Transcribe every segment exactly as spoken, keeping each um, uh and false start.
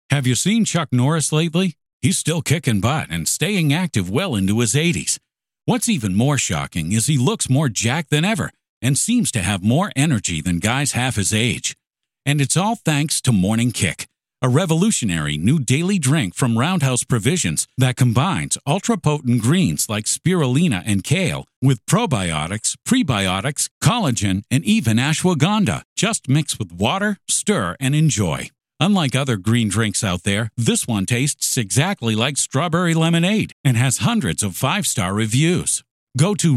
Have you seen Chuck Norris lately? He's still kicking butt and staying active well into his eighties. What's even more shocking is he looks more jacked than ever and seems to have more energy than guys half his age. And it's all thanks to Morning Kick, a revolutionary new daily drink from Roundhouse Provisions that combines ultra-potent greens like spirulina and kale with probiotics, prebiotics, collagen, and even ashwagandha. Just mix with water, stir, and enjoy. Unlike other green drinks out there, this one tastes exactly like strawberry lemonade and has hundreds of five-star reviews. Go to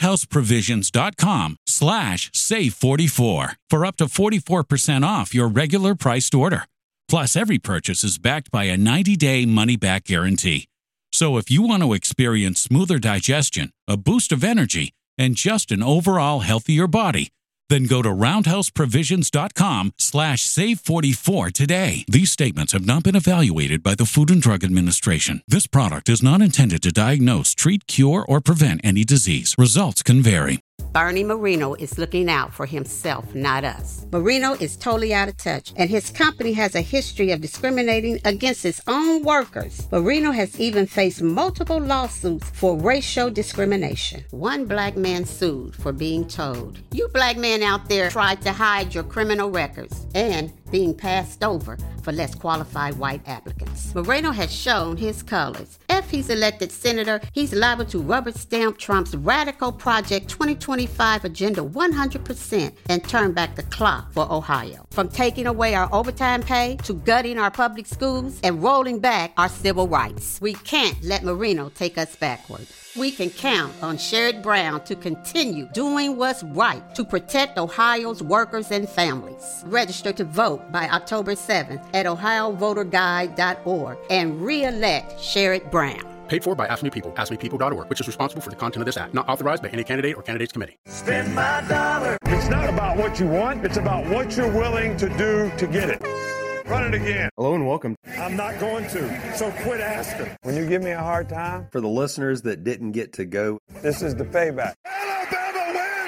roundhouseprovisions.com slash save44 for up to forty-four percent off your regular priced order. Plus, every purchase is backed by a ninety-day money-back guarantee. So if you want to experience smoother digestion, a boost of energy, and just an overall healthier body, then go to roundhouseprovisions.com slash save44 today. These statements have not been evaluated by the Food and Drug Administration. This product is not intended to diagnose, treat, cure, or prevent any disease. Results can vary. Bernie Marino is looking out for himself, not us. Marino is totally out of touch, and his company has a history of discriminating against its own workers. Marino has even faced multiple lawsuits for racial discrimination. One black man sued for being told, "You black men out there tried to hide your criminal records," and being passed over for less qualified white applicants. Moreno has shown his colors. If he's elected senator, he's liable to rubber stamp Trump's Radical Project twenty twenty-five agenda one hundred percent and turn back the clock for Ohio. From taking away our overtime pay to gutting our public schools and rolling back our civil rights. We can't let Moreno take us backward. We can count on Sherrod Brown to continue doing what's right to protect Ohio's workers and families. Register to vote by October seventh at ohio voter guide dot org and re-elect Sherrod Brown. Paid for by Ask Me People, ask me people dot org, which is responsible for the content of this act. Not authorized by any candidate or candidates committee. Spend my dollar. It's not about what you want. It's about what you're willing to do to get it. Run it again. Hello and welcome. I'm not going to, so quit asking. When you give me a hard time, for the listeners that didn't get to go, this is the payback. Alabama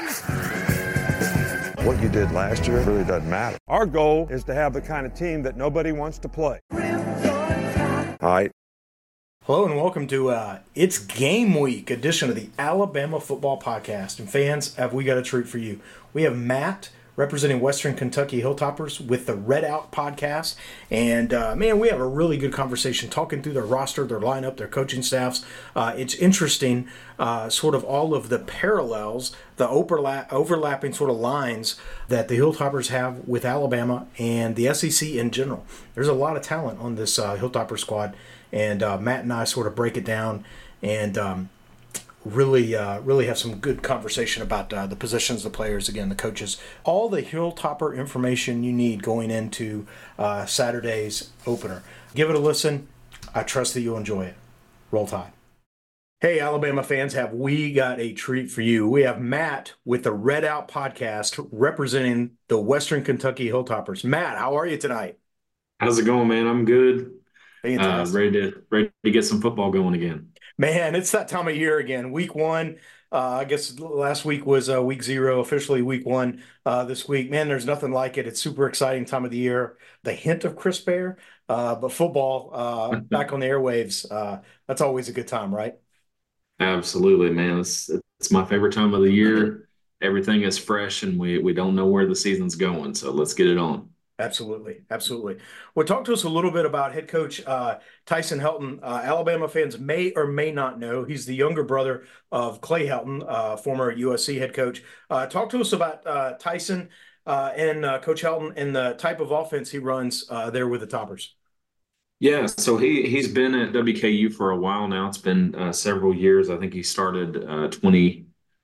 wins! What you did last year really doesn't matter. Our goal is to have the kind of team that nobody wants to play. All right. Hello and welcome to uh, It's Game Week edition of the Alabama Football Podcast. And fans, have we got a treat for you. We have Matt representing Western Kentucky Hilltoppers with the Red Out Podcast. And, uh, man, we have a really good conversation talking through their roster, their lineup, their coaching staffs. Uh, it's interesting, uh, sort of all of the parallels, the overlap, overlapping sort of lines that the Hilltoppers have with Alabama and the S E C in general. There's a lot of talent on this uh, Hilltopper squad, and uh, Matt and I sort of break it down and um, really uh, really have some good conversation about uh, the positions, the players, again, the coaches, all the Hilltopper information you need going into uh, Saturday's opener. Give it a listen. I trust that you'll enjoy it. Roll Tide. Hey, Alabama fans, have we got a treat for you. We have Matt with the Red Out Podcast representing the Western Kentucky Hilltoppers. Matt, how are you tonight? How's it going, man? I'm good. Uh, ready to ready to get some football going again. Man, it's that time of year again. Week one, uh, I guess last week was uh, week zero, officially week one uh, this week. Man, there's nothing like it. It's super exciting time of the year. The hint of crisp air, uh, but football uh, back on the airwaves, uh, that's always a good time, right? Absolutely, man. It's, it's my favorite time of the year. Everything is fresh, and we, we don't know where the season's going, so let's get it on. Absolutely. Absolutely. Well, talk to us a little bit about head coach uh, Tyson Helton. Uh, Alabama fans may or may not know he's the younger brother of Clay Helton, uh, former U S C head coach. Uh, talk to us about uh, Tyson uh, and uh, Coach Helton and the type of offense he runs uh, there with the Toppers. Yeah, so he, he's been at W K U for a while now. It's been uh, several years. I think he started uh, twenty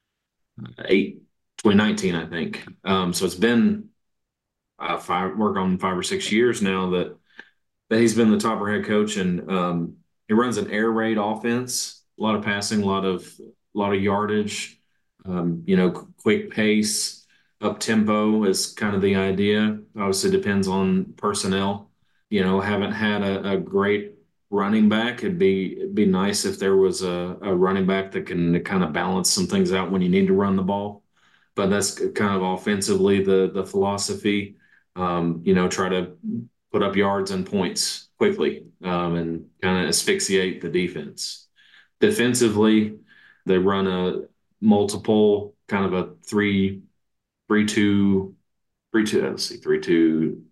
nineteen, I think. Um, so it's been Uh, five work on five or six years now that that he's been the Topper head coach, and um, he runs an air raid offense, a lot of passing, a lot of a lot of yardage, um, you know, quick pace, up tempo is kind of the idea. Obviously, depends on personnel. You know, haven't had a, a great running back. It'd be it'd be nice if there was a, a running back that can kind of balance some things out when you need to run the ball. But that's kind of offensively the the philosophy. Um, you know, try to put up yards and points quickly um, and kind of asphyxiate the defense. Defensively, they run a multiple kind of a three, three, two, three, two. Let's see, three, two.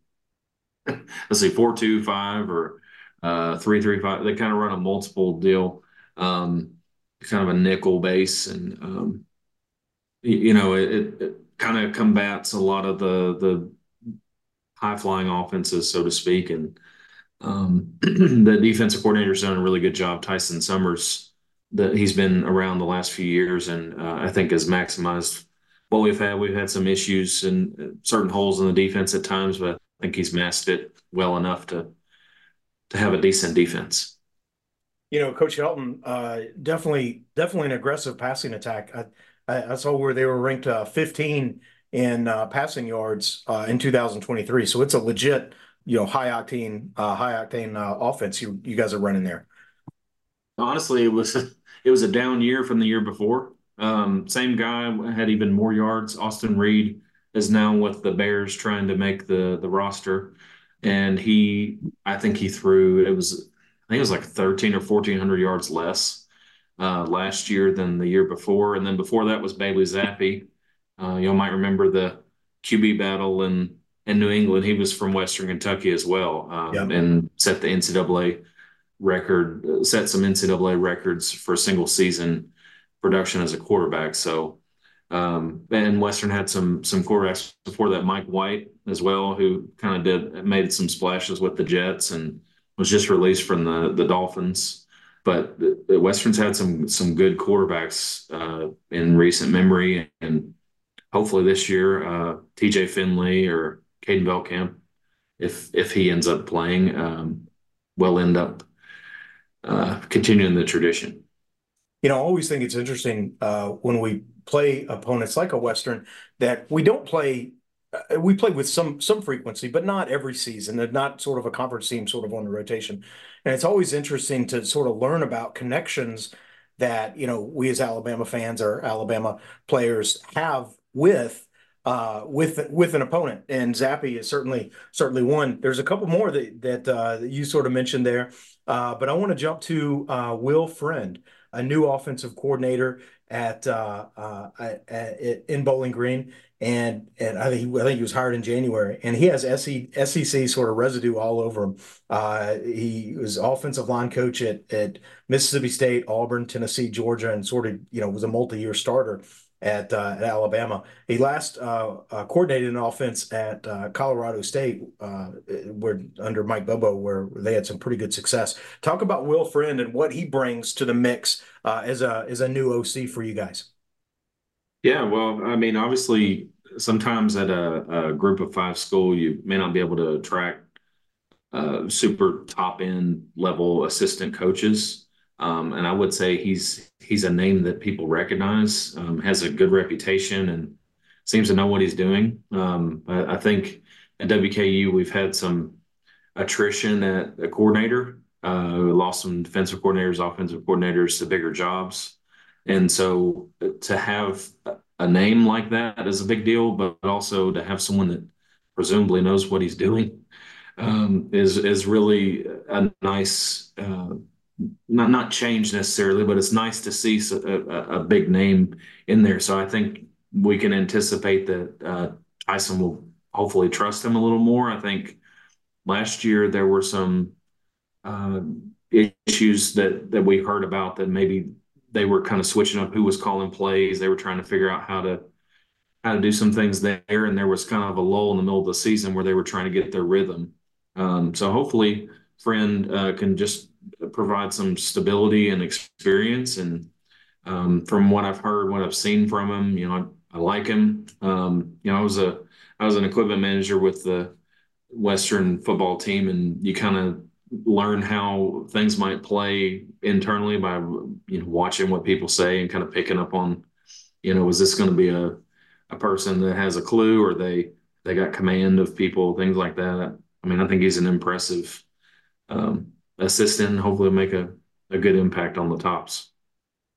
Let's see, four, two, five, or uh, three, three, five. They kind of run a multiple deal, um, kind of a nickel base, and um, you, you know, it, it kind of combats a lot of the the high flying offenses, so to speak, and Um, the defensive coordinator's done a really good job. Tyson Summers, that he's been around the last few years, and uh, I think has maximized what we've had. We've had some issues and certain holes in the defense at times, but I think he's masked it well enough to to have a decent defense. You know, Coach Helton, uh, definitely, definitely an aggressive passing attack. I, I, I saw where they were ranked uh, fifteen in uh, passing yards uh, in two thousand twenty-three. So it's a legit, you know, high octane, uh, high octane uh, offense you you guys are running there. Honestly, it was it was a down year from the year before. Um, same guy had even more yards. Austin Reed is now with the Bears trying to make the the roster, and he I think he threw it was I think it was like thirteen or fourteen hundred yards less uh, last year than the year before, and then before that was Bailey Zappi. Uh, you all might remember the Q B battle in in New England. He was from Western Kentucky as well, um, Yep. and set the N C double A record, uh, set some N C double A records for single season production as a quarterback. So, um, and Western had some some quarterbacks before that, Mike White as well, who kind of did made some splashes with the Jets and was just released from the the Dolphins. But the, the Western's had some some good quarterbacks uh, in recent memory, and hopefully this year, uh, T J Finley or Caden Belkamp, if if he ends up playing, um, will end up uh, continuing the tradition. You know, I always think it's interesting uh, when we play opponents like a Western that we don't play. Uh, we play with some some frequency, but not every season. They're not sort of a conference team, sort of on the rotation. And it's always interesting to sort of learn about connections that you know we as Alabama fans or Alabama players have with uh, with with an opponent. And Zappi is certainly certainly one. There's a couple more that that, uh, that you sort of mentioned there, uh, but I want to jump to uh, Will Friend, a new offensive coordinator at, uh, uh, at, at in Bowling Green, and and I think he, I think he was hired in January, and he has S E C sort of residue all over him. Uh, he was offensive line coach at at Mississippi State, Auburn, Tennessee, Georgia, and sort of you know was a multi-year starter at, uh, at Alabama. He last uh, uh, coordinated an offense at uh, Colorado State, uh, where under Mike Bobo, where they had some pretty good success. Talk about Will Friend and what he brings to the mix uh, as a as a new O C for you guys. Yeah, well, I mean, obviously, sometimes at a, a group of five school, you may not be able to attract uh, super top end level assistant coaches. Um, and I would say he's he's a name that people recognize, um, has a good reputation, and seems to know what he's doing. Um, I, I think at W K U we've had some attrition at a coordinator. Uh, we lost some defensive coordinators, offensive coordinators to bigger jobs, and so to have a name like that is a big deal. But also to have someone that presumably knows what he's doing um, is is really a nice. Uh, not not change necessarily, but it's nice to see a, a, a big name in there. So I think we can anticipate that uh, Tyson will hopefully trust him a little more. I think last year there were some uh, issues that that we heard about that maybe they were kind of switching up who was calling plays. They were trying to figure out how to how to do some things there, and there was kind of a lull in the middle of the season where they were trying to get their rhythm. Um, so hopefully, Friend uh, can just provide some stability and experience. And um, from what I've heard, what I've seen from him, you know, I, I like him. Um, you know, I was a I was an equipment manager with the Western football team, and you kind of learn how things might play internally by you know watching what people say and kind of picking up on, you know, is this going to be a a person that has a clue, or they they got command of people, things like that. I mean, I think he's an impressive um, assistant. Hopefully, make a, a good impact on the tops.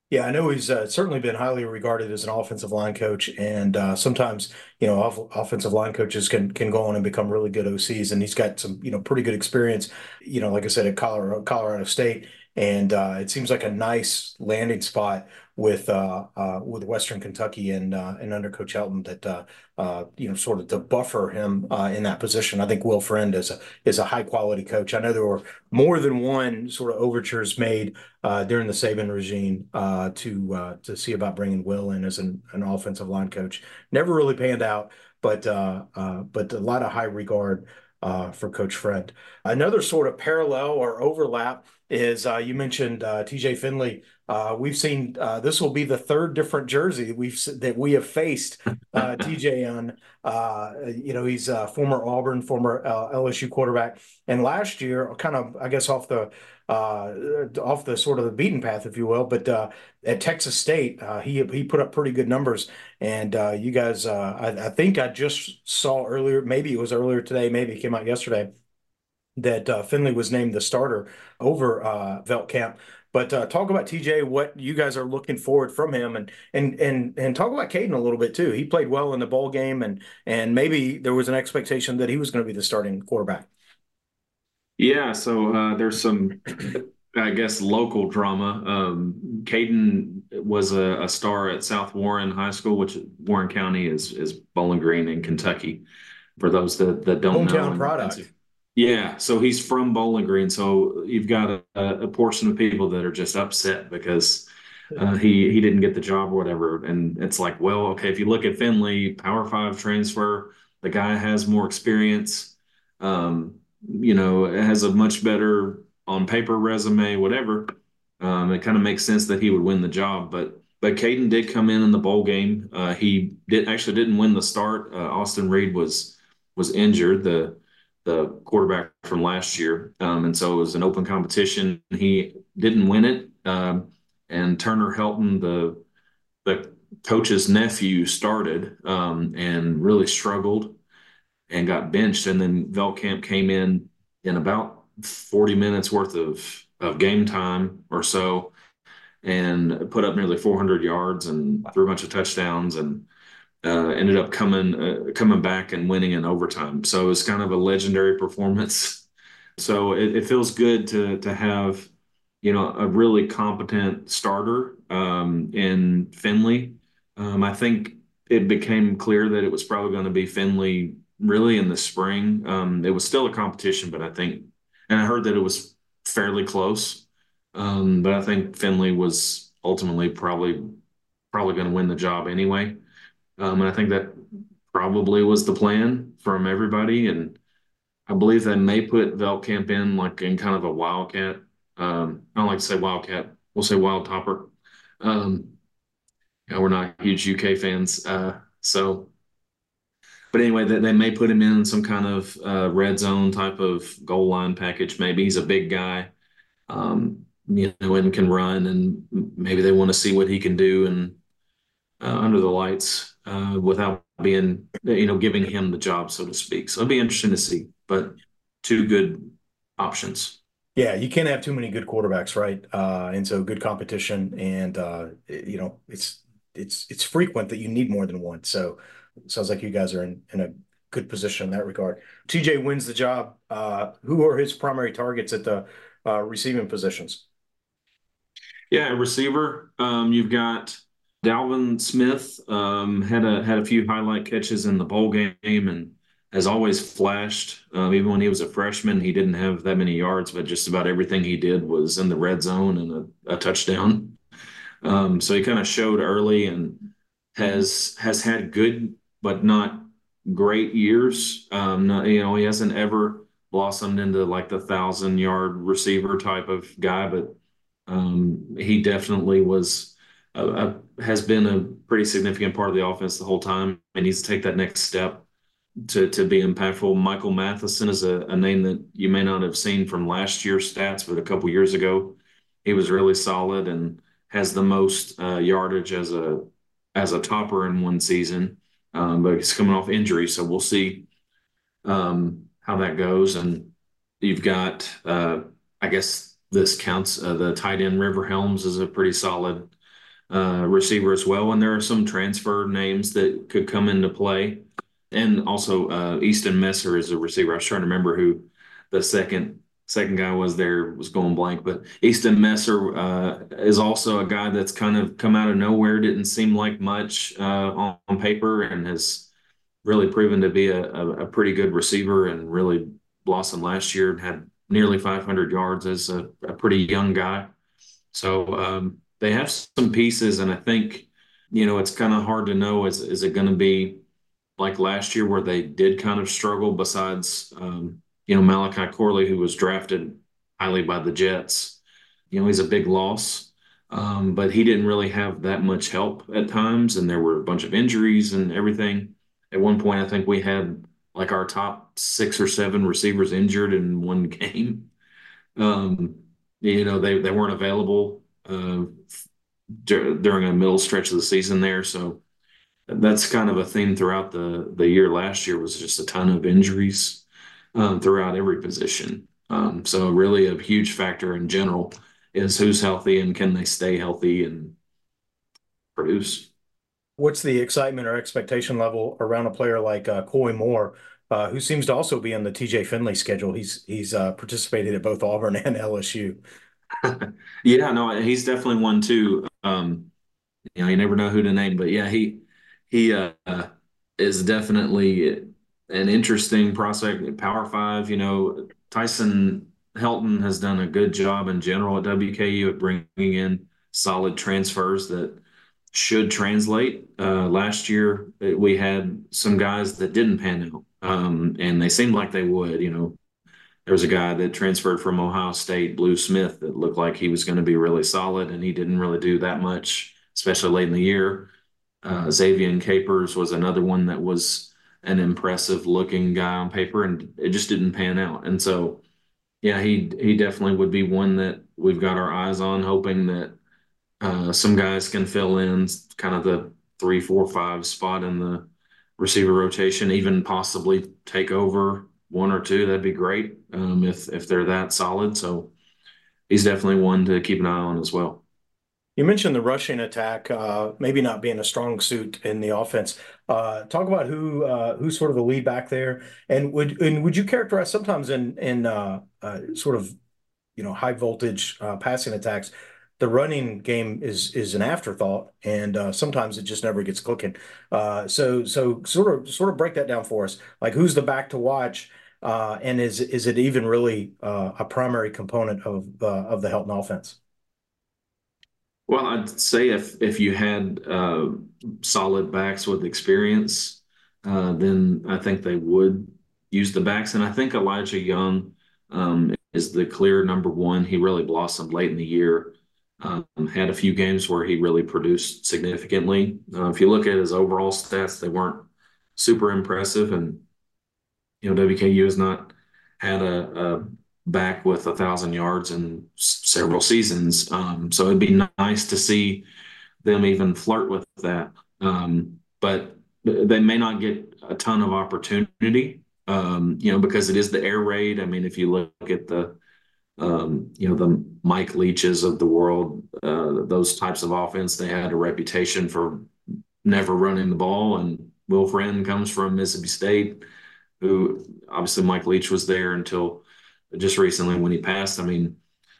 Yeah, I know he's uh, certainly been highly regarded as an offensive line coach, and uh, sometimes you know off offensive line coaches can can go on and become really good O Cs, and he's got some you know pretty good experience. You know, like I said, at Colorado, Colorado State, and uh, it seems like a nice landing spot with uh, uh, with Western Kentucky and uh, and under Coach Helton that uh, uh, you know sort of to buffer him uh, in that position. I think Will Friend is a is a high quality coach. I know there were more than one sort of overtures made uh, during the Saban regime uh, to uh, to see about bringing Will in as an, an offensive line coach. Never really panned out, but uh, uh, but a lot of high regard uh, for Coach Friend. Another sort of parallel or overlap is uh, you mentioned uh, T J Finley. Uh, we've seen uh, this will be the third different jersey we've that we have faced uh, T J on. Uh, you know, he's a former Auburn, former uh, L S U quarterback, and last year, kind of, I guess, off the uh, off the sort of the beaten path, if you will. But uh, at Texas State, uh, he he put up pretty good numbers. And uh, you guys, uh, I, I think I just saw earlier, maybe it was earlier today, maybe it came out yesterday, that uh, Finley was named the starter over uh, Veltkamp. But uh, talk about T J, what you guys are looking forward from him, and and and and talk about Caden a little bit too. He played well in the bowl game, and and maybe there was an expectation that he was going to be the starting quarterback. Yeah, so uh, there's some, I guess, local drama. Um, Caden was a, a star at South Warren High School, which Warren County is is Bowling Green in Kentucky. For those that, that don't know, Hometown product. Yeah, so he's from Bowling Green, so you've got a, a portion of people that are just upset because uh, he he didn't get the job or whatever. And it's like, well, okay, if you look at Finley, Power Five transfer, the guy has more experience, um, you know, has a much better on paper resume, whatever. Um, it kind of makes sense that he would win the job, but but Caden did come in in the bowl game. Uh, he did actually didn't win the start. Uh, Austin Reed was was injured. The the quarterback from last year. Um, and so it was an open competition. He didn't win it. Um, and Turner Helton, the the coach's nephew, started um, and really struggled and got benched. And then Veltkamp came in in about forty minutes worth of, of game time or so and put up nearly four hundred yards and threw a bunch of touchdowns and uh, ended up coming uh, coming back and winning in overtime. So it's kind of a legendary performance. So it, it feels good to to have, you know, a really competent starter um, in Finley. Um, I think it became clear that it was probably going to be Finley really in the spring. Um, it was still a competition, but I think, and I heard that it was fairly close. Um, but I think Finley was ultimately probably probably going to win the job anyway. Um, and I think that probably was the plan from everybody. And I believe they may put Veltkamp in like in kind of a wildcat. Um, I don't like to say wildcat. We'll say wild topper. Um, you know, we're not huge U K fans. Uh, so, but anyway, they, they may put him in some kind of uh, red zone type of goal line package. Maybe he's a big guy, um, you know, and can run, and maybe they want to see what he can do and uh, under the lights uh, without being, you know, giving him the job, so to speak. So it'll be interesting to see, but two good options. Yeah, you can't have too many good quarterbacks, right? Uh, and so good competition, and uh, you know, it's it's it's frequent that you need more than one. So it sounds like you guys are in in a good position in that regard. T J wins the job. Uh, who are his primary targets at the uh, receiving positions? Yeah, receiver. Um, you've got Dalvin Smith. Um, had a had a few highlight catches in the bowl game and has always flashed. Um, even when he was a freshman, he didn't have that many yards, but just about everything he did was in the red zone and a, a touchdown. Um, so he kind of showed early and has has had good but not great years. Um, not, you know, he hasn't ever blossomed into like the thousand yard receiver type of guy, but um, he definitely was a, a, has been a pretty significant part of the offense the whole time, and needs to take that next step to to be impactful. Michael Matheson is a, a name that you may not have seen from last year's stats, but a couple years ago, he was really solid and has the most uh, yardage as a as a topper in one season. Um, but he's coming off injury, so we'll see um, how that goes. And you've got, uh, I guess this counts. Uh, the tight end River Helms is a pretty solid uh, receiver as well. And there are some transfer names that could come into play. And also uh, Easton Messer is a receiver. I was trying to remember who the second second guy was there, was going blank. But Easton Messer uh, is also a guy that's kind of come out of nowhere, didn't seem like much uh, on, on paper, and has really proven to be a, a, a pretty good receiver and really blossomed last year and had nearly five hundred yards as a, a pretty young guy. So um, they have some pieces, and I think, you know, it's kind of hard to know, is, is it going to be like last year where they did kind of struggle besides, um, you know, Malachi Corley, who was drafted highly by the Jets. You know, he's a big loss, um, but he didn't really have that much help at times, and there were a bunch of injuries and everything. At one point, I think we had like our top six or seven receivers injured in one game. Um, you know, they, they weren't available uh, d- during a middle stretch of the season there. So that's kind of a theme throughout the, the year. Last year was just a ton of injuries um, throughout every position. Um, so really a huge factor in general is who's healthy and can they stay healthy and produce. What's the excitement or expectation level around a player like uh, Coy Moore, uh, who seems to also be on the T J Finley schedule? He's he's uh, participated at both Auburn and L S U. Yeah, no, he's definitely one too. Um, you know, you never know who to name, but yeah, he he uh, is definitely an interesting prospect. Power Five, you know, Tyson Helton has done a good job in general at W K U at bringing in solid transfers that should translate. Uh, last year, we had some guys that didn't pan out, um, and they seemed like they would. You know, there was a guy that transferred from Ohio State, Blue Smith, that looked like he was going to be really solid, and he didn't really do that much, especially late in the year. Uh, Xavier Capers was another one that was an impressive looking guy on paper, and it just didn't pan out. And so, yeah, he he definitely would be one that we've got our eyes on, hoping that uh, some guys can fill in kind of the three, four, five spot in the receiver rotation, even possibly take over one or two. That'd be great um, if if they're that solid. So he's definitely one to keep an eye on as well. You mentioned the rushing attack, uh, maybe not being a strong suit in the offense. Uh, talk about who uh, who's sort of the lead back there, and would and would you characterize sometimes in in uh, uh, sort of you know high voltage uh, passing attacks, the running game is is an afterthought, and uh, sometimes it just never gets clicking. Uh, so so sort of sort of break that down for us. Like who's the back to watch, uh, and is is it even really uh, a primary component of uh, of the Helton offense? Well, I'd say if if you had uh, solid backs with experience, uh, then I think they would use the backs. And I think Elijah Young um, is the clear number one. He really blossomed late in the year. Um, had a few games where he really produced significantly. Uh, if you look at his overall stats, they weren't super impressive. And you know, W K U has not had a, a back with a thousand yards in s- several seasons. Um, so it'd be nice to see them even flirt with that. Um, but they may not get a ton of opportunity, um, you know, because it is the air raid. I mean, if you look at the, um, you know, the Mike Leaches of the world, uh, those types of offense, they had a reputation for never running the ball. And Will Friend comes from Mississippi State, who obviously Mike Leach was there until just recently when he passed. I mean,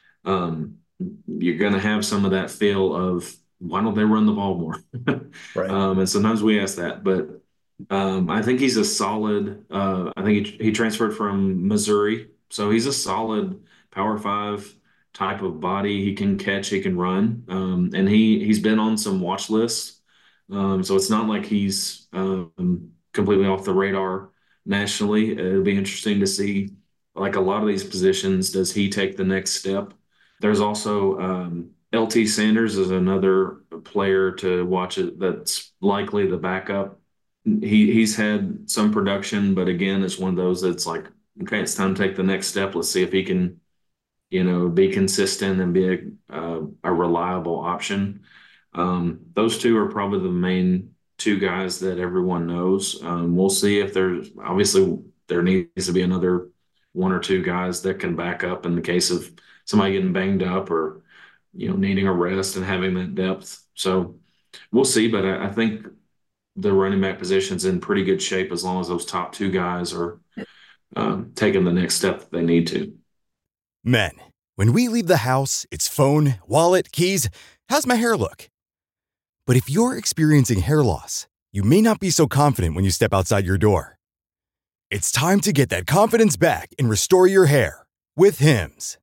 um, you're going to have some of that feel of why don't they run the ball more? Right. um, and sometimes we ask that, but um, I think he's a solid. Uh, I think he, he transferred from Missouri, so he's a solid Power Five type of body. He can catch, he can run, um, and he he's been on some watch lists. Um, so it's not like he's um, completely off the radar nationally. It'll be interesting to see, like a lot of these positions, does he take the next step? There's also um, L T Sanders is another player to watch it that's likely the backup. He he's had some production, but again, it's one of those that's like, okay, it's time to take the next step. Let's see if he can, you know, be consistent and be a a, a reliable option. Um, those two are probably the main two guys that everyone knows. Um, we'll see if there's obviously there needs to be another one or two guys that can back up in the case of somebody getting banged up or you know, needing a rest and having that depth. So we'll see, but I, I think the running back position's in pretty good shape as long as those top two guys are um, taking the next step that they need to. Men, when we leave the house, it's phone, wallet, keys. How's my hair look? But if you're experiencing hair loss, you may not be so confident when you step outside your door. It's time to get that confidence back and restore your hair with Hims.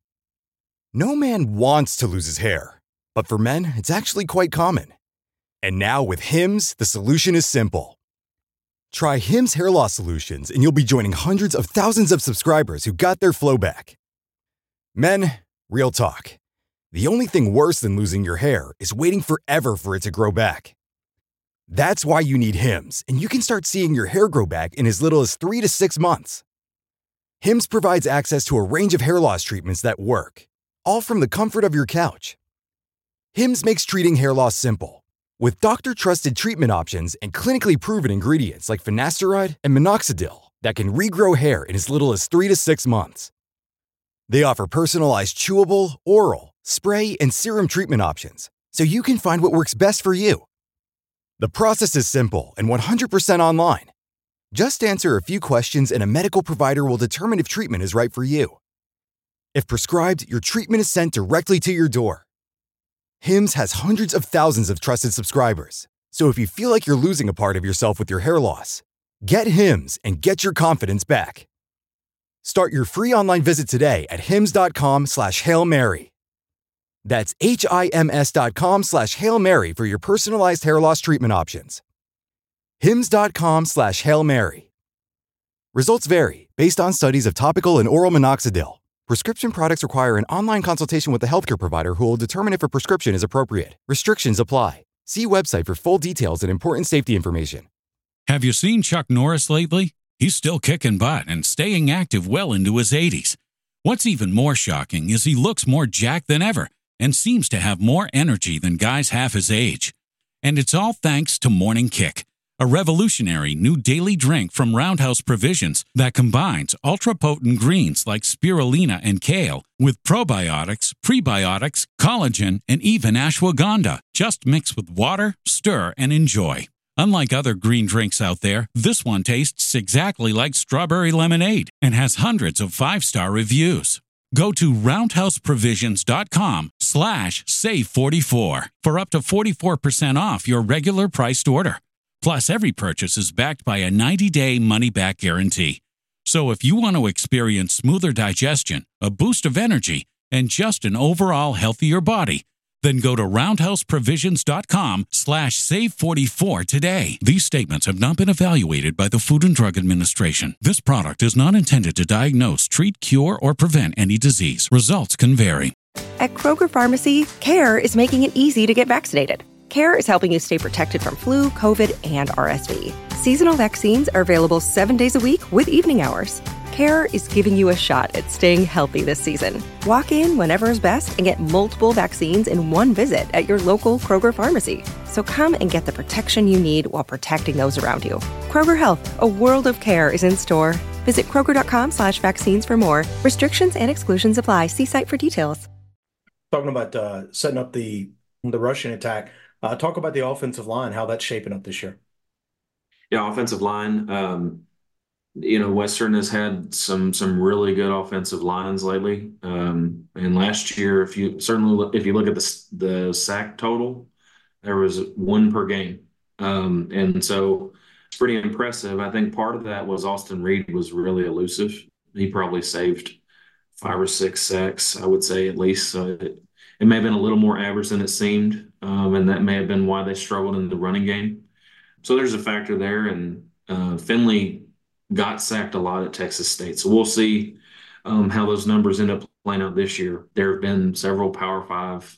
No man wants to lose his hair, but for men, it's actually quite common. And now with Hims, the solution is simple. Try Hims hair loss solutions and you'll be joining hundreds of thousands of subscribers who got their flow back. Men, real talk. The only thing worse than losing your hair is waiting forever for it to grow back. That's why you need Hims, and you can start seeing your hair grow back in as little as three to six months. Hims provides access to a range of hair loss treatments that work, all from the comfort of your couch. Hims makes treating hair loss simple, with doctor-trusted treatment options and clinically proven ingredients like finasteride and minoxidil that can regrow hair in as little as three to six months. They offer personalized chewable, oral, spray, and serum treatment options, so you can find what works best for you. The process is simple and one hundred percent online. Just answer a few questions and a medical provider will determine if treatment is right for you. If prescribed, your treatment is sent directly to your door. Hims has hundreds of thousands of trusted subscribers, so if you feel like you're losing a part of yourself with your hair loss, get Hims and get your confidence back. Start your free online visit today at hims.com slash Hail Mary. That's H-I-M-S dot com slash Hail Mary for your personalized hair loss treatment options. Hims.com slash Hail Mary. Results vary based on studies of topical and oral minoxidil. Prescription products require an online consultation with a healthcare provider who will determine if a prescription is appropriate. Restrictions apply. See website for full details and important safety information. Have you seen Chuck Norris lately? He's still kicking butt and staying active well into his eighties. What's even more shocking is he looks more jacked than ever and seems to have more energy than guys half his age. And it's all thanks to Morning Kick, a revolutionary new daily drink from Roundhouse Provisions that combines ultra-potent greens like spirulina and kale with probiotics, prebiotics, collagen, and even ashwagandha. Just mix with water, stir, and enjoy. Unlike other green drinks out there, this one tastes exactly like strawberry lemonade and has hundreds of five-star reviews. Go to roundhouseprovisions.com slash save44 for up to forty-four percent off your regular priced order. Plus, every purchase is backed by a ninety-day money-back guarantee. So if you want to experience smoother digestion, a boost of energy, and just an overall healthier body, then go to roundhouseprovisions.com slash save44 today. These statements have not been evaluated by the Food and Drug Administration. This product is not intended to diagnose, treat, cure, or prevent any disease. Results can vary. At Kroger Pharmacy, CARE is making it easy to get vaccinated. CARE is helping you stay protected from flu, COVID, and R S V. Seasonal vaccines are available seven days a week with evening hours. CARE is giving you a shot at staying healthy this season. Walk in whenever is best and get multiple vaccines in one visit at your local Kroger pharmacy. So come and get the protection you need while protecting those around you. Kroger Health, a world of care is in store. Visit kroger.com slash vaccines for more. Restrictions and exclusions apply. See site for details. Talking about uh, setting up the the rushing attack, uh, talk about the offensive line, how that's shaping up this year. Yeah, offensive line. Um, you know, Western has had some some really good offensive lines lately. Um, and last year, if you certainly if you look at the the sack total, there was one per game, um, and so it's pretty impressive. I think part of that was Austin Reed was really elusive. He probably saved five or six sacks, I would say at least. So it, it may have been a little more average than it seemed, um, and that may have been why they struggled in the running game. So there's a factor there, and uh, Finley got sacked a lot at Texas State. So we'll see um, how those numbers end up playing out this year. There have been several Power Five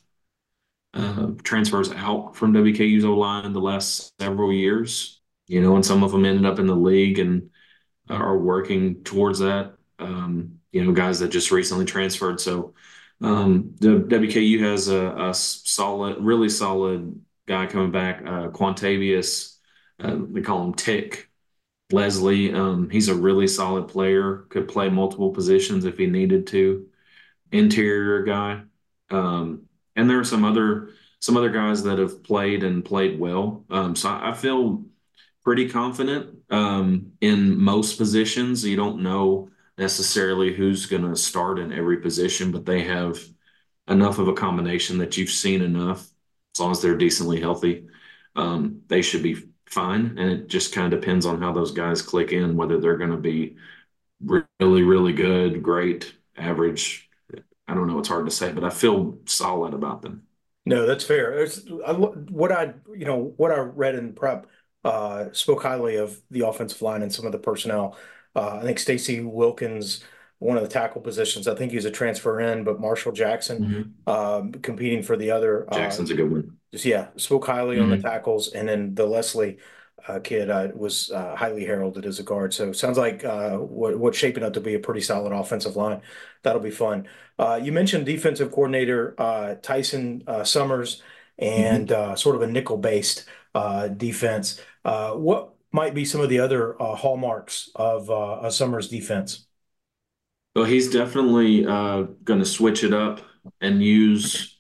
uh, transfers out from W K U's O-line the last several years, you know, and some of them ended up in the league and are working towards that. Um, you know, guys that just recently transferred. So um, the W K U has a, a solid, really solid guy coming back, uh, Quantavious, uh, they call him Tick. Leslie, um, he's a really solid player, could play multiple positions if he needed to. Interior guy. Um, and there are some other some other guys that have played and played well. Um, so I, I feel pretty confident um, in most positions. You don't know necessarily who's going to start in every position, but they have enough of a combination that you've seen enough. As long as they're decently healthy, um, they should be fine. And it just kind of depends on how those guys click in, whether they're going to be really, really good, great, average. I don't know. It's hard to say, but I feel solid about them. No, that's fair. It's, I, what I, you know, what I read in prep uh, spoke highly of the offensive line and some of the personnel. Uh, I think Stacy Wilkins, one of the tackle positions, I think he's a transfer in, but Marshall Jackson Mm-hmm. um, competing for the other. Uh, Jackson's a good one. just, yeah, spoke highly on the Mm-hmm. tackles, and then the Leslie uh, kid uh, was uh, highly heralded as a guard. So sounds like uh, what, what's shaping up to be a pretty solid offensive line. That'll be fun. Uh, you mentioned defensive coordinator uh, Tyson uh, Summers Mm-hmm. and uh, sort of a nickel-based uh, defense. Uh, what might be some of the other uh, hallmarks of uh, a Summers defense? Well, he's definitely uh, going to switch it up and use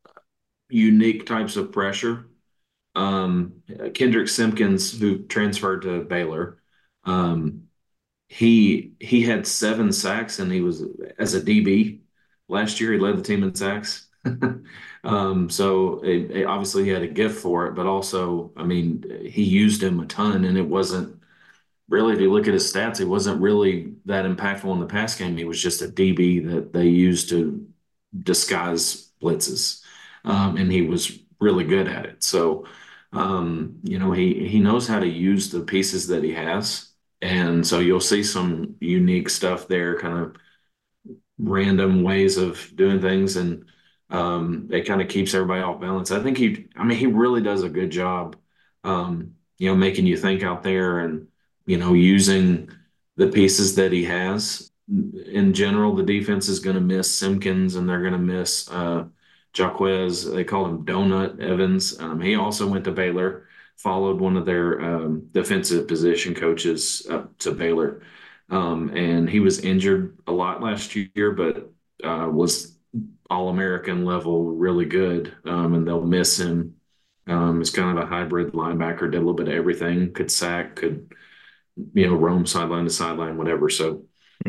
unique types of pressure. Um, Kendrick Simpkins, who transferred to Baylor, um, he he had seven sacks and he was as a D B last year. He led the team in sacks. Um, so it, it- obviously he had a gift for it, but also, I mean, he used him a ton, and it wasn't really, if you look at his stats, he wasn't really that impactful in the pass game. He was just a D B that they used to disguise blitzes, um, and he was really good at it. So, um, you know, he he knows how to use the pieces that he has, and so you'll see some unique stuff there, kind of random ways of doing things, and um, it kind of keeps everybody off balance. I think he, I mean, he really does a good job, um, you know, making you think out there and, you know, using the pieces that he has. In general, the defense is going to miss Simpkins and they're going to miss uh, Jaquez. They call him Donut Evans. Um, he also went to Baylor, followed one of their um, defensive position coaches up to Baylor. Um, and he was injured a lot last year, but uh, was All-American level, really good. Um, and they'll miss him. Um, he's kind of a hybrid linebacker, did a little bit of everything, could sack, could, you know, roam sideline to sideline, whatever. So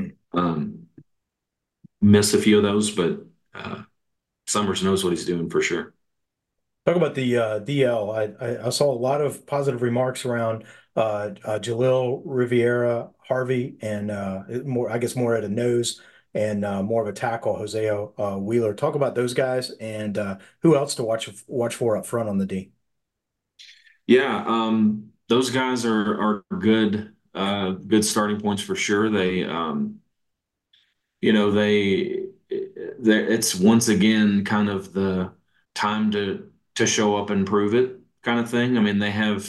um, miss a few of those, but uh, Summers knows what he's doing for sure. Talk about the uh, D L. I, I, I saw a lot of positive remarks around uh, uh, Jalil Riviera, Harvey, and uh, more. I guess more at a nose and uh, more of a tackle, Hosea uh, Wheeler. Talk about those guys and uh, who else to watch watch for up front on the D. Yeah, um, those guys are are good, uh, good starting points for sure. They, um, you know, they, they, it's once again kind of the time to to show up and prove it kind of thing. I mean, they have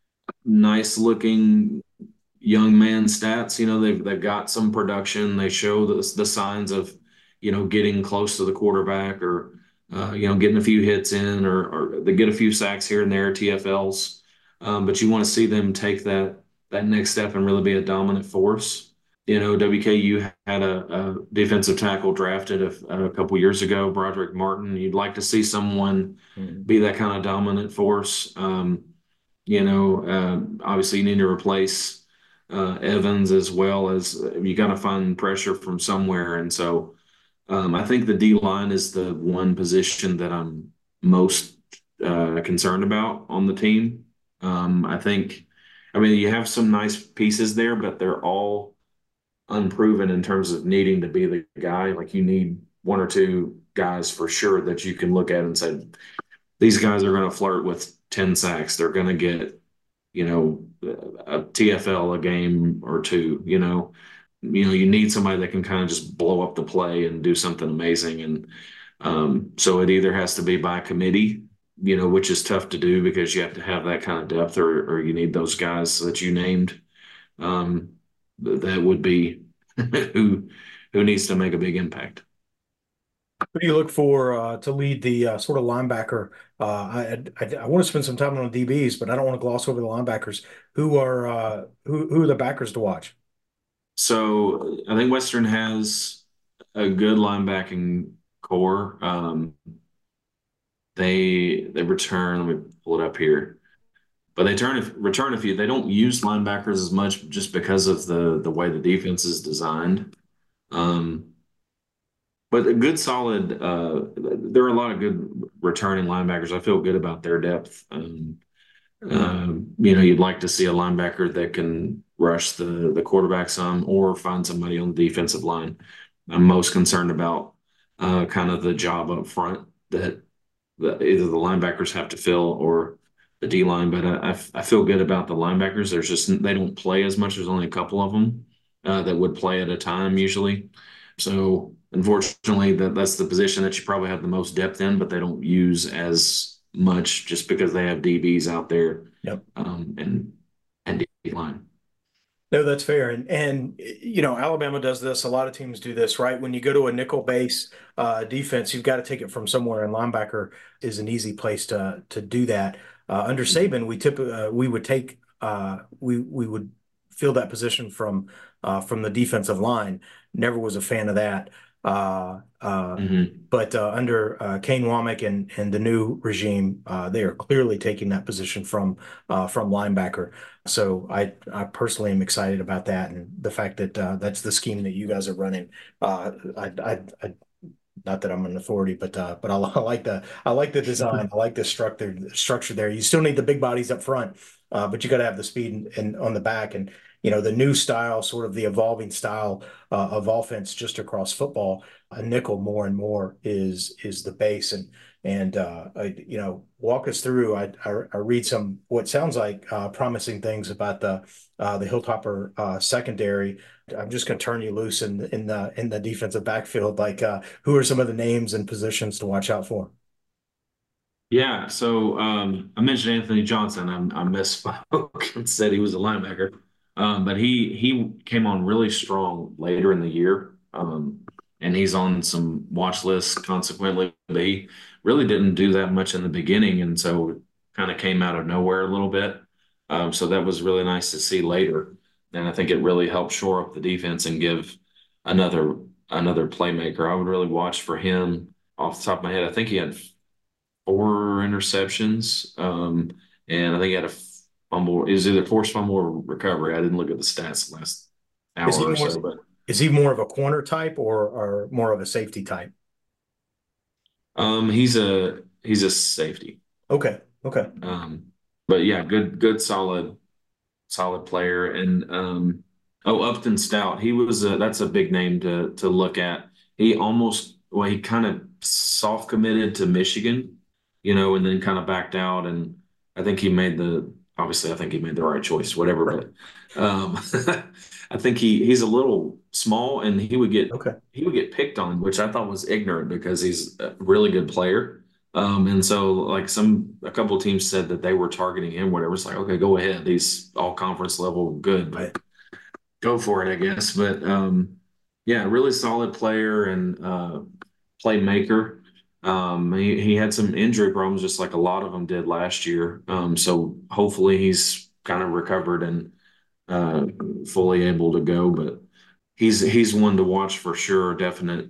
nice looking young man stats. You know, they've they've got some production. They show the the signs of, you know, getting close to the quarterback or uh, you know, getting a few hits in or or they get a few sacks here and there, T F Ls. Um, but you want to see them take that that next step and really be a dominant force. You know, W K U had a, a defensive tackle drafted a, a couple years ago, Broderick Martin. You'd like to see someone Mm-hmm. be that kind of dominant force. Um, you know, uh, obviously you need to replace uh, Evans as well as uh, you got to find pressure from somewhere. And so um, I think the D line is the one position that I'm most uh, concerned about on the team. Um, I think, I mean, you have some nice pieces there, but they're all unproven in terms of needing to be the guy. Like you need one or two guys for sure that you can look at and say, these guys are going to flirt with ten sacks. They're going to get, you know, a T F L a game or two, you know. You know, you need somebody that can kind of just blow up the play and do something amazing. And um, so it either has to be by committee, you know, which is tough to do because you have to have that kind of depth or, or you need those guys that you named. Um, that would be who who needs to make a big impact. Who do you look for uh, to lead the uh, sort of linebacker? Uh, I, I I want to spend some time on the D Bs, but I don't want to gloss over the linebackers. Who are uh, who who are the backers to watch? So I think Western has a good linebacking core. Um, they they return. Let me pull it up here. But they turn return a few. They don't use linebackers as much just because of the the way the defense is designed. Um, but a good solid. Uh, there are a lot of good returning linebackers. I feel good about their depth. Um, um, you know, you'd like to see a linebacker that can rush the the quarterback some, or find somebody on the defensive line. I'm most concerned about uh, kind of the job up front that the, either the linebackers have to fill or the D line. But I, I, I feel good about the linebackers. There's just they don't play as much. There's only a couple of them uh, that would play at a time usually. So unfortunately, that that's the position that you probably have the most depth in, but they don't use as much just because they have D Bs out there. Yep. Um, and and D line. No, that's fair. And, and, you know, Alabama does this. A lot of teams do this, right? When you go to a nickel base uh, defense, you've got to take it from somewhere, and linebacker is an easy place to to do that. Uh, under Saban, we tip, uh, we would take uh, we we would fill that position from uh, from the defensive line. Never was a fan of that. Uh, uh, Mm-hmm. but uh, under uh, Kane Womack and and the new regime, uh, they are clearly taking that position from uh, from linebacker. So I I personally am excited about that, and the fact that uh, that's the scheme that you guys are running. Uh, I, I, I not that I'm an authority, but uh, but I, I like the I like the design. I like the structure structure there. You still need the big bodies up front, uh, but you got to have the speed and, and on the back. And you know the new style, sort of the evolving style uh, of offense just across football. A nickel more and more is is the base. And and uh, I, you know walk us through. I, I I read some what sounds like uh, promising things about the uh, the Hilltopper uh, secondary. I'm just going to turn you loose in in the in the defensive backfield. Like, uh, who are some of the names and positions to watch out for? Yeah, so um, I mentioned Anthony Johnson. I, I misspoke and said he was a linebacker, um, but he he came on really strong later in the year, um, and he's on some watch lists consequently. But he really didn't do that much in the beginning, and so kind of came out of nowhere a little bit. Um, so that was really nice to see later, and I think it really helped shore up the defense and give another another playmaker. I would really watch for him off the top of my head. I think he had four interceptions. Um, and I think he had a fumble. It was either forced fumble or recovery. I didn't look at the stats last hour Is he or more, so, but is he more of a corner type or or more of a safety type? um, he's a he's a safety. Okay, okay. Um, but yeah, good good solid solid player. And um, oh, Upton Stout, he was a, that's a big name to to look at. He almost well, he kind of soft committed to Michigan, you know, and then kind of backed out. And I think he made the obviously I think he made the right choice, whatever. Right. But um, I think he he's a little small, and he would get Okay. he would get picked on, which I thought was ignorant because he's a really good player. Um, and so like some a couple of teams said that they were targeting him, whatever. It's like, okay, go ahead. He's all conference level good, but go for it, I guess. But um, yeah, really solid player and uh, playmaker. Um, he, he had some injury problems, just like a lot of them did last year. Um, so hopefully he's kind of recovered and uh, fully able to go. But he's he's one to watch for sure. Definite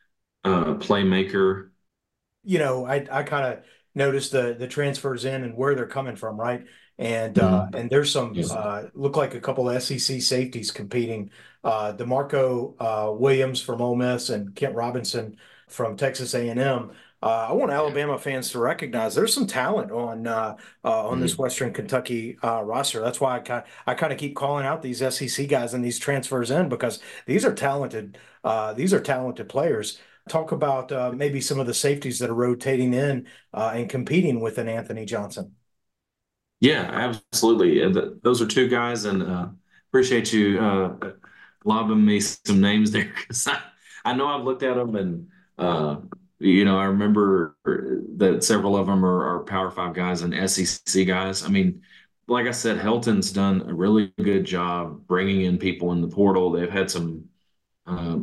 uh, playmaker. You know, I I kind of noticed the the transfers in and where they're coming from, right? And uh, Mhm. and there's some Yes. uh, look like a couple of S E C safeties competing. Uh, DeMarco uh, Williams from Ole Miss and Kent Robinson from Texas A and M. Uh, I want Alabama fans to recognize there's some talent on uh, uh, on this Mhm. Western Kentucky uh, roster. That's why I kind I kind of keep calling out these S E C guys and these transfers in because these are talented uh, these are talented players. Talk about uh, maybe some of the safeties that are rotating in uh, and competing with an Anthony Johnson. Yeah, absolutely. And th- those are two guys, and uh, appreciate you uh, lobbing me some names there because I, I know I've looked at them, and uh, you know I remember that several of them are, are Power Five guys and S E C guys. I mean, like I said, Helton's done a really good job bringing in people in the portal. They've had some uh,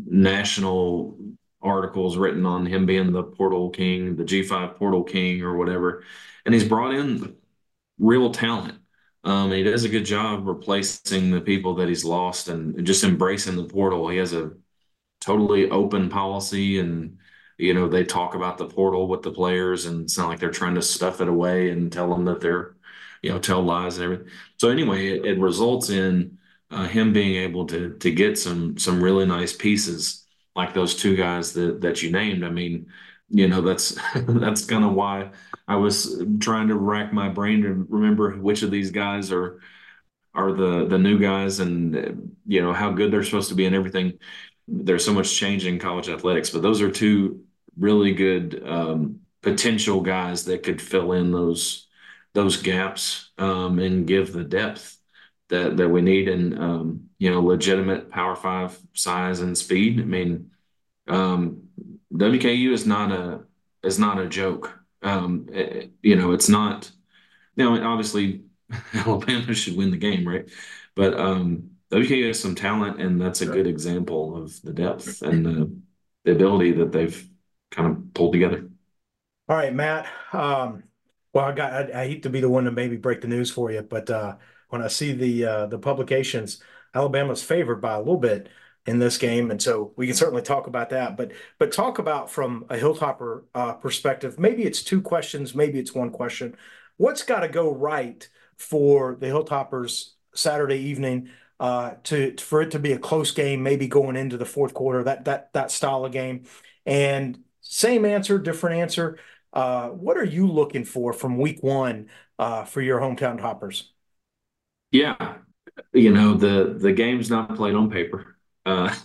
national articles written on him being the portal king, the G five portal king, or whatever, and he's brought in real talent. Um, and he does a good job replacing the people that he's lost and just embracing the portal. He has a totally open policy, and you know, they talk about the portal with the players, and it's not like they're trying to stuff it away and tell them that they're, you know, tell lies and everything. So anyway, it, it results in uh, him being able to to get some some really nice pieces like those two guys that that you named. I mean, you know, that's that's kind of why I was trying to rack my brain to remember which of these guys are are the the new guys, and uh, you know how good they're supposed to be and everything. There's so much change in college athletics, but those are two really good um, potential guys that could fill in those those gaps um, and give the depth that that we need, and um, you know legitimate Power Five size and speed. I mean, um, W K U is not a is not a joke. Um, it- you know, it's not. You know, obviously Alabama should win the game, right? But um, W K U has some talent, and that's a good example of the depth and the, the ability that they've kind of pulled together. All right, Matt. Um, well, I got. I, I hate to be the one to maybe break the news for you, but uh, when I see the uh, the publications, Alabama's favored by a little bit in this game, and so we can certainly talk about that. But but talk about from a Hilltopper uh, perspective. Maybe it's two questions, maybe it's one question. What's got to go right for the Hilltoppers Saturday evening uh, to for it to be a close game, maybe going into the fourth quarter, that that that style of game? And same answer, different answer. Uh, what are you looking for from week one uh, for your hometown Hoppers? Yeah, you know the the game's not played on paper, uh,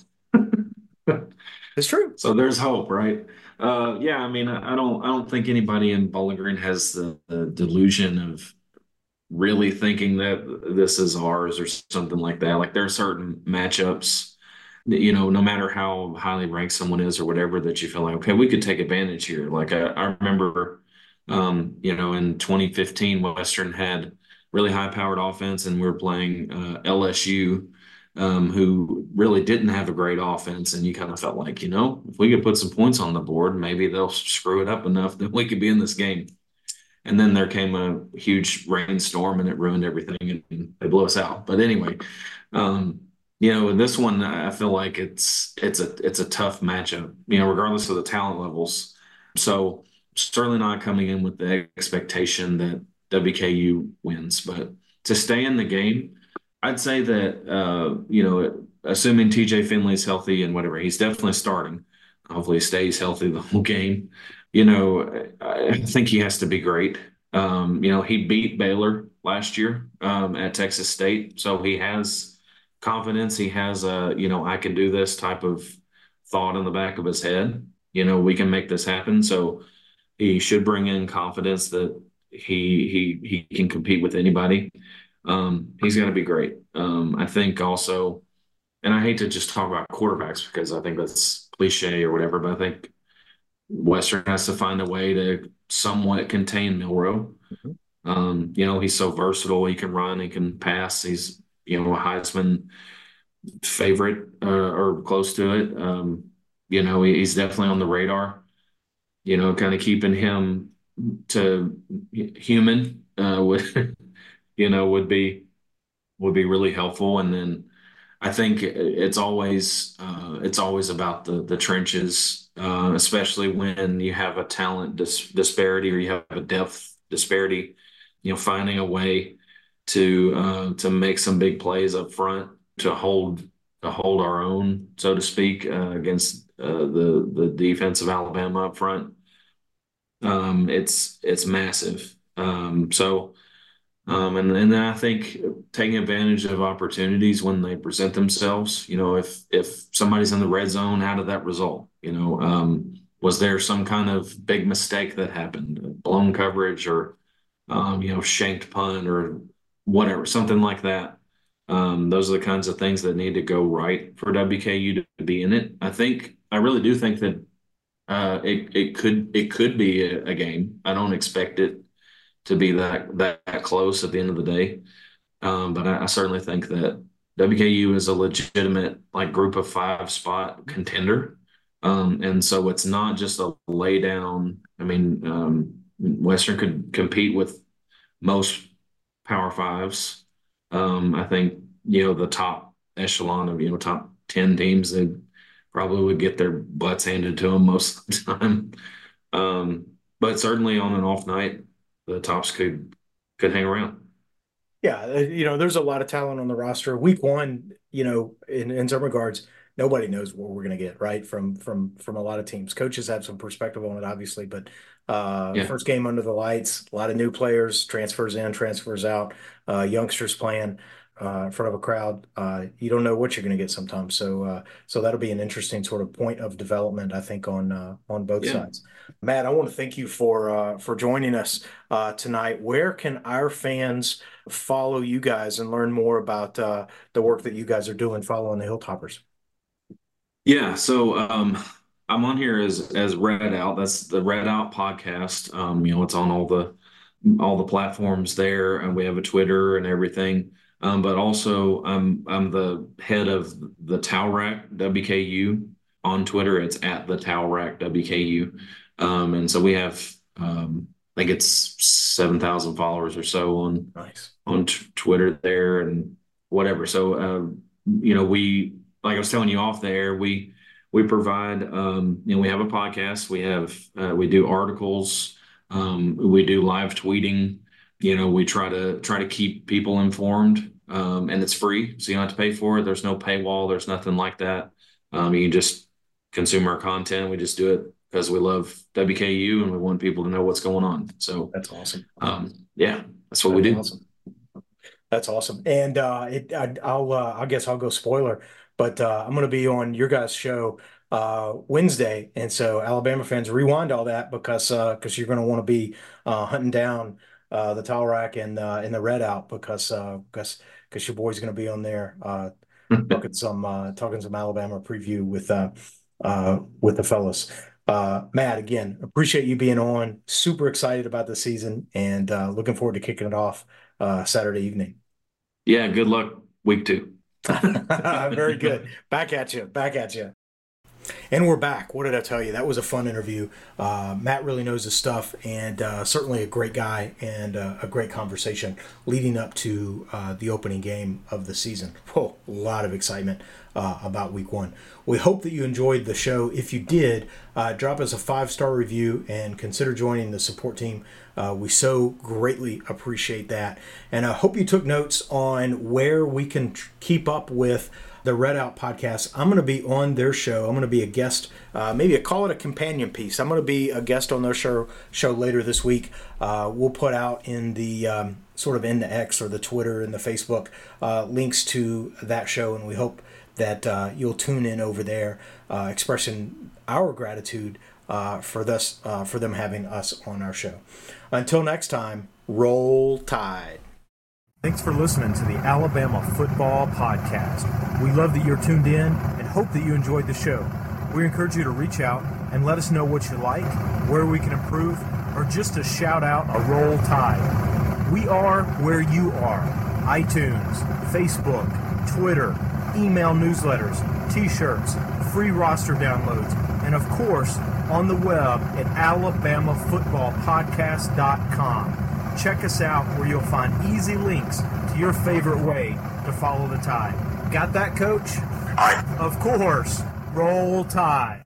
It's true. so there's hope, right? Uh, yeah, I mean, I, I don't I don't think anybody in Bowling Green has the, the delusion of really thinking that this is ours or something like that. Like there are certain matchups, you know, no matter how highly ranked someone is or whatever, that you feel like, okay, we could take advantage here. Like I, I remember, um, you know, in twenty fifteen, Western had really high powered offense, and we were playing uh, L S U, um, who really didn't have a great offense. And you kind of felt like, you know, if we could put some points on the board, maybe they'll screw it up enough that we could be in this game. And then there came a huge rainstorm and it ruined everything and they blew us out. But anyway, um, you know, in this one, I feel like it's it's a it's a tough matchup, you know, regardless of the talent levels. So certainly not coming in with the expectation that W K U wins, but to stay in the game, I'd say that uh, you know, assuming T J Finley's healthy and whatever, he's definitely starting. Hopefully he stays healthy the whole game. You know, I think he has to be great. Um, you know, he beat Baylor last year um, at Texas State, so he has confidence. He has a, you know, I can do this type of thought in the back of his head. You know, we can make this happen. So he should bring in confidence that he he he can compete with anybody. Um, he's going to be great. Um, I think also, and I hate to just talk about quarterbacks because I think that's cliche or whatever, but I think Western has to find a way to somewhat contain Milroe. Um, you know, he's so versatile. He can run, he can pass. He's, you know, a Heisman favorite uh, or close to it. Um, you know, he, he's definitely on the radar, you know, kind of keeping him to human uh, would, you know, would be, would be really helpful. And then I think it's always, uh, it's always about the, the trenches, uh, especially when you have a talent dis disparity or you have a depth disparity, you know, finding a way to, uh, to make some big plays up front to hold, to hold our own, so to speak, uh, against, uh, the, the defense of Alabama up front. Um, it's, it's massive. Um, so, Um, and, and then I think taking advantage of opportunities when they present themselves, you know, if if somebody's in the red zone, how did that result? You know, um, was there some kind of big mistake that happened, blown coverage or, um, you know, shanked punt or whatever, something like that. Um, those are the kinds of things that need to go right for W K U to be in it. I think, I really do think that uh, it, it could it could be a, a game. I don't expect it to be that that close at the end of the day. Um, but I, I certainly think that W K U is a legitimate like group of five spot contender. Um, and so it's not just a lay down. I mean, um, Western could compete with most power fives. Um, I think, you know, the top echelon of, you know, top ten teams, they probably would get their butts handed to them most of the time. Um, but certainly on an off night, the tops could could hang around. Yeah, you know, there's a lot of talent on the roster. Week one, you know, in, in some regards, nobody knows what we're going to get, right? From from from a lot of teams. Coaches have some perspective on it, obviously, but uh, yeah. First game under the lights, a lot of new players, transfers in, transfers out, uh, youngsters playing uh, in front of a crowd. Uh, you don't know what you're going to get sometimes. So uh, so that'll be an interesting sort of point of development, I think, on uh, on both yeah. sides. Matt, I want to thank you for uh, for joining us uh, tonight. Where can our fans follow you guys and learn more about uh, the work that you guys are doing following the Hilltoppers? Yeah, so um, I'm on here as as Red Out. That's the Red Out podcast. Um, you know, it's on all the all the platforms there, and we have a Twitter and everything. Um, but also, I'm I'm the head of the Towel Rack W K U on Twitter. It's at the Towel Rack W K U, um, and so we have um, I think it's seven thousand followers or so on nice. on t- Twitter there and whatever. So uh, you know, we like I was telling you off the air, we we provide um, you know, we have a podcast, we have uh, we do articles, um, we do live tweeting. You know, we try to try to keep people informed, um, and it's free, so you don't have to pay for it. There's no paywall. There's nothing like that. Um, you can just consume our content. We just do it because we love W K U and we want people to know what's going on. So that's awesome. Um, yeah, that's what that's we do. Awesome. That's awesome. And uh, it, I, I'll, uh, I guess I'll go spoiler, but uh, I'm going to be on your guys' show uh, Wednesday, and so Alabama fans, rewind all that because because uh, you're going to want to be uh, hunting down uh, the Towel Rack and uh, and the Red Out because uh, because because your boy's going to be on there uh, talking some uh, talking some Alabama preview with uh, uh, with the fellas. Uh, Matt, again, appreciate you being on. Super excited about the season and uh, looking forward to kicking it off uh, Saturday evening. Yeah, good luck week two. Very good. Back at you. Back at you. And we're back. What did I tell you? That was a fun interview. Uh, Matt really knows his stuff and uh, certainly a great guy and uh, a great conversation leading up to uh, the opening game of the season. Whoa, a lot of excitement uh, about week one. We hope that you enjoyed the show. If you did, uh, drop us a five-star review and consider joining the support team. Uh, we so greatly appreciate that. And I hope you took notes on where we can tr- keep up with the Red Out podcast. I'm going to be on their show. I'm going to be a guest, uh, maybe I call it a companion piece. I'm going to be a guest on their show show later this week. Uh, we'll put out in the um, sort of in the X or the Twitter and the Facebook uh, links to that show, and we hope that uh, you'll tune in over there, uh, expressing our gratitude uh, for this uh, for them having us on our show. Until next time, roll Tide. Thanks for listening to the Alabama Football Podcast. We love that you're tuned in and hope that you enjoyed the show. We encourage you to reach out and let us know what you like, where we can improve, or just to shout out a Roll Tide. We are where you are. iTunes, Facebook, Twitter, email newsletters, t-shirts, free roster downloads, and of course, on the web at alabama football podcast dot com. Check us out where you'll find easy links to your favorite way to follow the Tide. Got that, Coach? Aye. Of course. Roll Tide.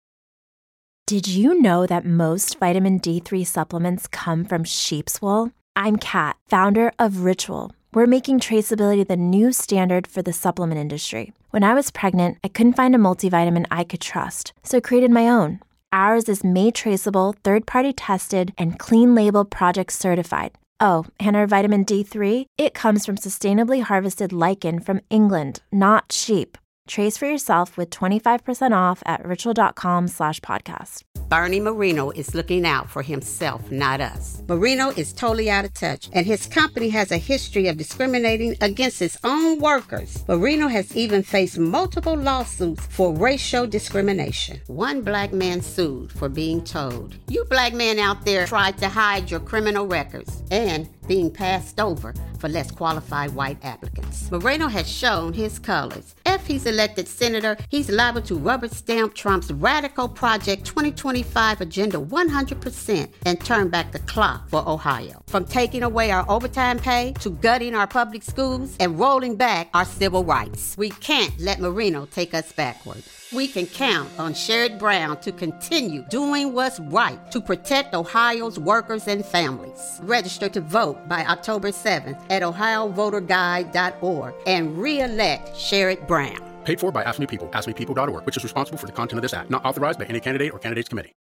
Did you know that most vitamin D three supplements come from sheep's wool? I'm Kat, founder of Ritual. We're making traceability the new standard for the supplement industry. When I was pregnant, I couldn't find a multivitamin I could trust, so I created my own. Ours is made traceable, third-party tested, and clean label project certified. Oh, and our vitamin D three? It comes from sustainably harvested lichen from England, not sheep. Trace for yourself with twenty-five percent off at ritual.com slash podcast. Bernie Marino is looking out for himself, not us. Marino is totally out of touch, and his company has a history of discriminating against its own workers. Marino has even faced multiple lawsuits for racial discrimination. One black man sued for being told, "You black men out there tried to hide your criminal records," and being passed over for less qualified white applicants. Moreno has shown his colors. If he's elected senator, he's liable to rubber stamp Trump's radical Project twenty twenty-five agenda one hundred percent and turn back the clock for Ohio. From taking away our overtime pay to gutting our public schools and rolling back our civil rights. We can't let Marino take us backwards. We can count on Sherrod Brown to continue doing what's right to protect Ohio's workers and families. Register to vote by October seventh at ohio voter guide dot org and re-elect Sherrod Brown. Paid for by Ask Me People, ask me people dot org, which is responsible for the content of this act. Not authorized by any candidate or candidates committee.